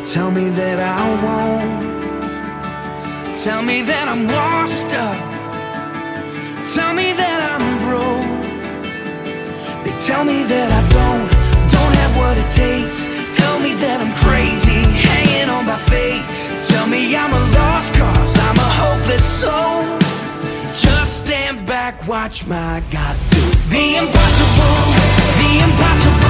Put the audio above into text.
Tell me that I won't. Tell me that I'm washed up. Tell me that I'm broke. They tell me that I don't have what it takes. Tell me that I'm crazy, hanging on by faith. Tell me I'm a lost cause, I'm a hopeless soul. Just stand back, watch my God do the impossible, the impossible.